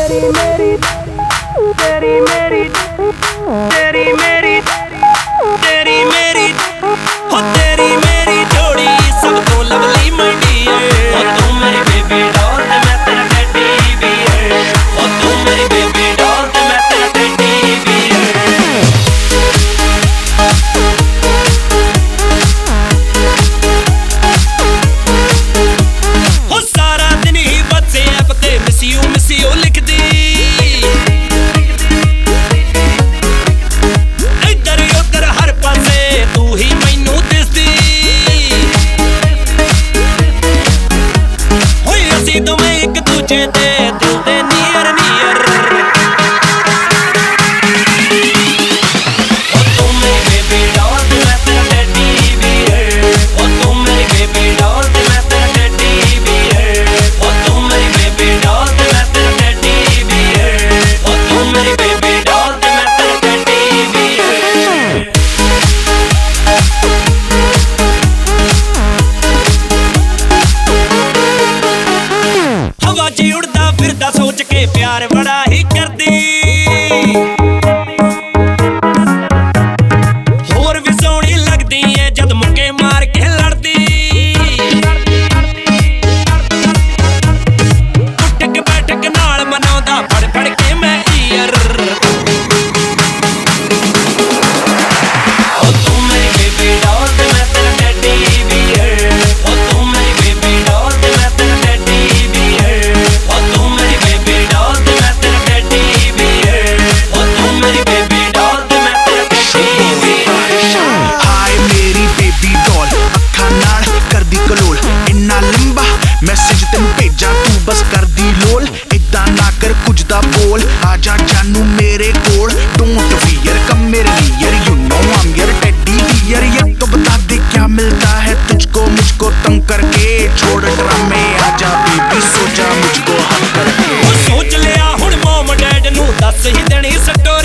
सोच के प्यार बड़ा ही करदी होर भी सोहनी लगदी है जद मुक्के मार के लड़दी उठक बैठक नाल मनाउंदा फड़ फड़ के मैं ईयर ओ तू मेरी बेबी डॉल ते मैं तेरा टेडी बियर ओ तू मेरी बेबी डॉल ते मैं तेरा टेडी बियर ओ तू मेरी बेबी डॉल ते मैं तेरा टेडी बियर ओ तू मेरी बेबी डॉल ते मैं तेरा टेडी बियर हाय मेरी बेबी डॉल अखा नाल करदी कलोल इन्ना लंबा मैसेज तेनू भेजा तू बस करदी लोल इदां ना कर कुछ दा बोल आजा जानू मेरे कोल डोंट फियर कम मेरे near you know I am your teddy bear ये तो बता दे क्या मिलता है तुझको मुझको तंग करके छोड़ ड्रामे आजा बेबी सो जा मुझको हक करके सोच लिया हुण मॉम डैड नू दस ही देनी सटो